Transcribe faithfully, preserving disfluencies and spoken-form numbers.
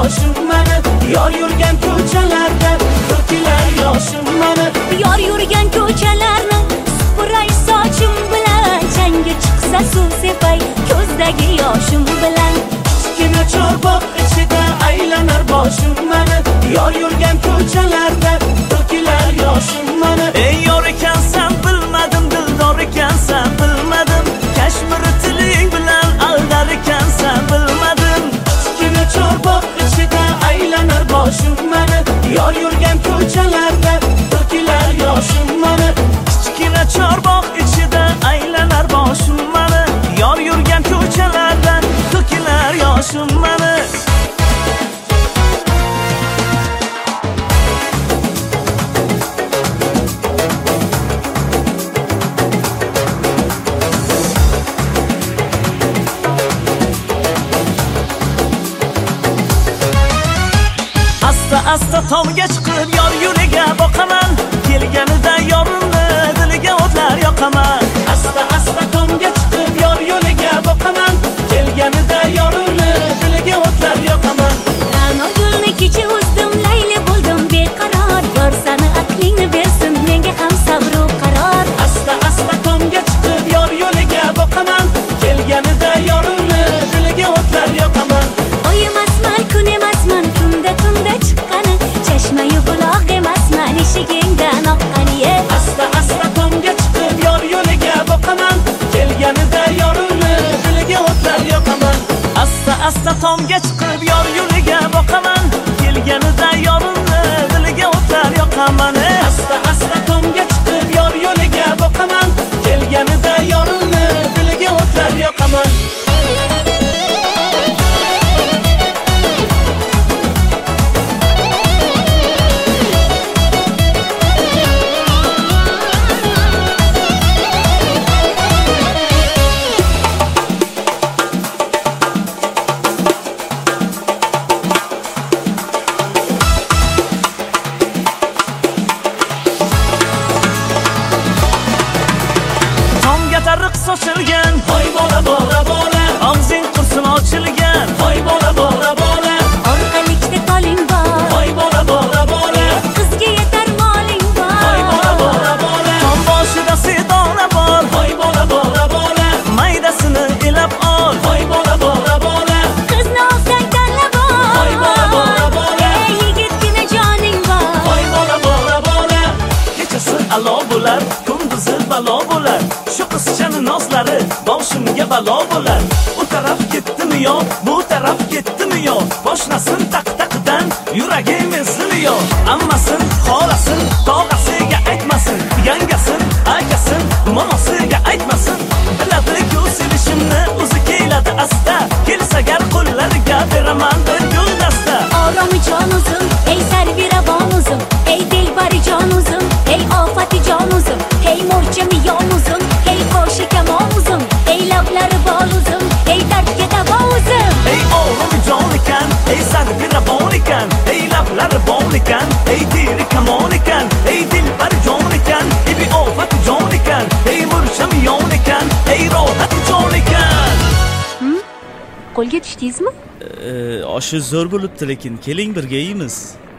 yoshim mani, yor yurgan ko'chalarda to'kilar yoshim mani. Yor yurgan ko'chalarni supuray sochim bilan, changi chiqsa suv sepay ko'zdagi yoshim bilan. Kichkina chorbog' ichida aylanar boshim mani, yor yurgan ko'chalarda to'kilar yoshim mani. Ey yor ekansan bilmadim, dildor ekansan bilmadim, Kashmir tiling bilan aldar ekansan bilmadim. Kichkina chorbog' ichida aylanar boshim mani, yor yurgan ko'chalarda to'kilar yoshim mani. Kichkina chorbog' ichida aylanar boshim mani, yor yurgan ko'chalarda to'kilar yoshim mani. Asta asta tomga chiqib yor yo'liga boqaman, kelganida yorimni diliga o'tlar yoqaman. Asta asta tomga chiqib yor yo'liga boqaman, kelganida yorimni diliga o'tlar yoqaman. Ana gulni kecha o'zdim, layli bo'ldim beqaror, yor sani aqlingni bersin menga ham sabr qaror. Asta asta tomga chiqib yor yo'liga boqaman, kelganida yorimni diliga o'tlar yoqaman. Oy emasman, kun emasman, tunda tunda chiqqani, chashmayu buloq emasman, eshigingdan oqqani. Asta asta tomga chiqib yor yo'liga boqaman, kelganida yorimni diliga o'tlar yoqaman. Asta asta tomga chiqib yor yo'liga boqaman, kelganida yorimni diliga o'tlar yoqaman. Asta asta tomga chiqib yor yo'liga boqaman, kelganida yorimni diliga o'tlar yoqaman. Tariq sochilgan, Hoy bola bola bola, og'zing qursin ochilgan. hoy bola bola bola, Orqalikda qoling bor, hoy bola bola bola, qizga yetar moling bor. hoy bola bola bola, Tom boshida sedona bor, hoy bola bola bola, maydasini elab ol. hoy bola bola bola, Qizni olsang tanlab ol. hoy bola bola bola, Ey yigitgina joning bor. hoy bola bola bola. Kechasi alo bo'lar, kunduzi balo bo'lar. Shu qizchani nozlari boshimga balo bo'lar. U taraf ketdimi yo, bu taraf ketdimi yo, boshnasin taq taqdan yuragim ezili yo. Ammasin, xolasin, tog'asiga aytmasin, yangasin, akasin, monosiga aytmasin. Biladi-ku sevishimni o'zi keladi asta, kelsa gar qo'llariga beraman bir guldasta. Oromi jon uzim, ey sarvirabon uzim, ey dilbari jon uzim, ey ofati jon uzim, ey mo'rchami yon uzim, ey qo'shi kamon uzim, ey lablari bol uzim, ey dardga davo uzim. Ey o'g'lim jon ekan, ey sarvi rabon ekan, ey lablari bol ekan, ey diri kamon ekan, ey dilbari jon ekan, ey beofat jon ekan, ey mursham yon ekan, ey rohat jon ekan. Qo'lga tushdingizmi? Oshi zo'r bo'libdi, lekin keling birga yeymiz.